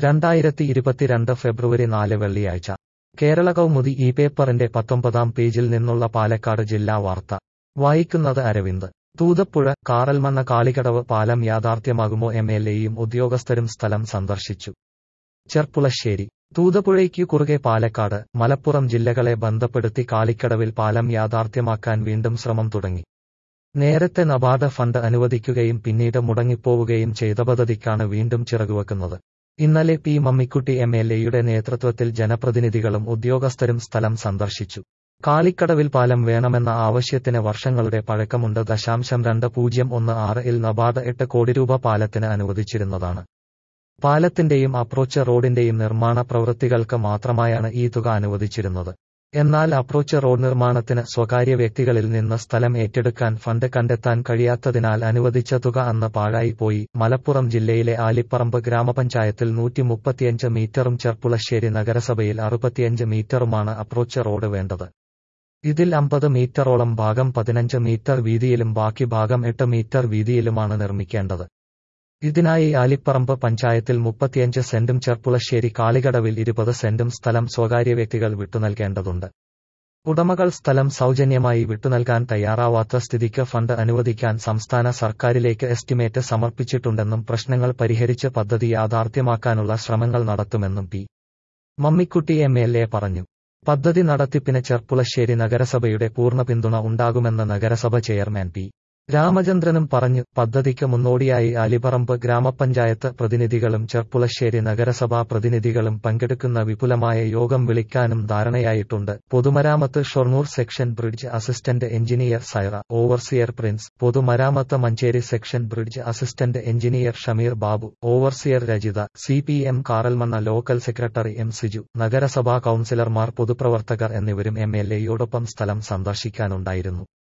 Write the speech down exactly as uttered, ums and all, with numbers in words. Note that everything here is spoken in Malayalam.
രണ്ടായിരത്തി ഇരുപത്തിരണ്ട് ഫെബ്രുവരി നാല് വെള്ളിയാഴ്ച കേരള കൗമുദി ഈ പേപ്പറിന്റെ പത്തൊമ്പതാം പേജിൽ നിന്നുള്ള പാലക്കാട് ജില്ലാ വാർത്ത വായിക്കുന്നത് അരവിന്ദ്. തൂതപ്പുഴ കാറൽമണ്ണ കാളികടവ് പാലം യാഥാർത്ഥ്യമാകുമോ? എം എൽ എയും ഉദ്യോഗസ്ഥരും സ്ഥലം സന്ദർശിച്ചു. ചെർപ്പുളശ്ശേരി. തൂതപ്പുഴയ്ക്കു കുറുകെ പാലക്കാട്, മലപ്പുറം ജില്ലകളെ ബന്ധപ്പെടുത്തി കാളിക്കടവിൽ പാലം യാഥാർത്ഥ്യമാക്കാൻ വീണ്ടും ശ്രമം തുടങ്ങി. നേരത്തെ നബാർഡ് ഫണ്ട് അനുവദിക്കുകയും പിന്നീട് മുടങ്ങിപ്പോവുകയും ചെയ്ത പദ്ധതിക്കാണ് വീണ്ടും ചിറകുവെക്കുന്നത്. ഇന്നലെ പി മമ്മിക്കുട്ടി എം എൽ എയുടെ നേതൃത്വത്തിൽ ജനപ്രതിനിധികളും ഉദ്യോഗസ്ഥരും സ്ഥലം സന്ദർശിച്ചു. കാളിക്കടവിൽ പാലം വേണമെന്ന ആവശ്യത്തിന് വർഷങ്ങളുടെ പഴക്കമുണ്ട്. ദശാംശം രണ്ട് പൂജ്യം ഒന്ന് ആറ് ഇൽ നബാർഡ് എട്ട് കോടി രൂപ പാലത്തിന് അനുവദിച്ചിരുന്നതാണ്. പാലത്തിന്റെയും അപ്രോച്ച് റോഡിന്റെയും നിർമ്മാണ പ്രവൃത്തികൾക്ക് മാത്രമായാണ് ഈ തുക അനുവദിച്ചിരുന്നത്. എന്നാൽ അപ്രോച്ച് റോഡ് നിർമ്മാണത്തിന് സ്വകാര്യ വ്യക്തികളിൽ നിന്ന് സ്ഥലം ഏറ്റെടുക്കാൻ ഫണ്ട് കണ്ടെത്താൻ കഴിയാത്തതിനാൽ അനുവദിച്ച തുക അന്ന് പാഴായിപ്പോയി. മലപ്പുറം ജില്ലയിലെ ആലിപ്പറമ്പ് ഗ്രാമപഞ്ചായത്തിൽ നൂറ്റി മുപ്പത്തിയഞ്ച് മീറ്ററും ചെർപ്പുളശ്ശേരി നഗരസഭയിൽ അറുപത്തിയഞ്ച് മീറ്ററുമാണ് അപ്രോച്ച് റോഡ് വേണ്ടത്. ഇതിൽ അമ്പത് മീറ്ററോളം ഭാഗം പതിനഞ്ച് മീറ്റർ വീതിയിലും ബാക്കി ഭാഗം എട്ട് മീറ്റർ വീതിയിലുമാണ് നിർമ്മിക്കേണ്ടത്. ഇതിനായി ആലിപ്പറമ്പ് പഞ്ചായത്തിൽ മുപ്പത്തിയഞ്ച് സെന്റും ചെർപ്പുളശ്ശേരി കാളികടവിൽ ഇരുപത് സെന്റും സ്ഥലം സ്വകാര്യ വ്യക്തികൾ വിട്ടുനൽകേണ്ടതുണ്ട്. ഉടമകൾ സ്ഥലം സൗജന്യമായി വിട്ടുനൽകാൻ തയ്യാറാവാത്ത സ്ഥിതിക്ക് ഫണ്ട് അനുവദിക്കാൻ സംസ്ഥാന സർക്കാരിലേക്ക് എസ്റ്റിമേറ്റ് സമർപ്പിച്ചിട്ടുണ്ടെന്നും പ്രശ്നങ്ങൾ പരിഹരിച്ച് പദ്ധതി യാഥാർത്ഥ്യമാക്കാനുള്ള ശ്രമങ്ങൾ നടത്തുമെന്നും P Mammikutty M L A പറഞ്ഞു. പദ്ധതി നടത്തിപ്പിന് ചെർപ്പുളശ്ശേരി നഗരസഭയുടെ പൂർണ്ണ പിന്തുണ ഉണ്ടാകുമെന്ന് നഗരസഭ ചെയർമാൻ പി രാമചന്ദ്രനും പറഞ്ഞു. പദ്ധതിക്ക് മുന്നോടിയായി ആലിപ്പറമ്പ് ഗ്രാമപഞ്ചായത്ത് പ്രതിനിധികളും ചെർപ്പുളശ്ശേരി നഗരസഭാ പ്രതിനിധികളും പങ്കെടുക്കുന്ന വിപുലമായ യോഗം വിളിക്കാനും ധാരണയായിട്ടുണ്ട്. പൊതുമരാമത്ത് Shoranur section bridge assistant engineer Saira, overseer Prince, പൊതുമരാമത്ത് Manjeri section bridge assistant engineer Shameer Babu, overseer Rajitha, C P M Karalmanna local secretary M Siju, നഗരസഭാ കൌൺസിലർമാർ, പൊതുപ്രവർത്തകർ എന്നിവരും എം എൽ എയോടൊപ്പം സ്ഥലം സന്ദർശിക്കാനുണ്ടായിരുന്നു.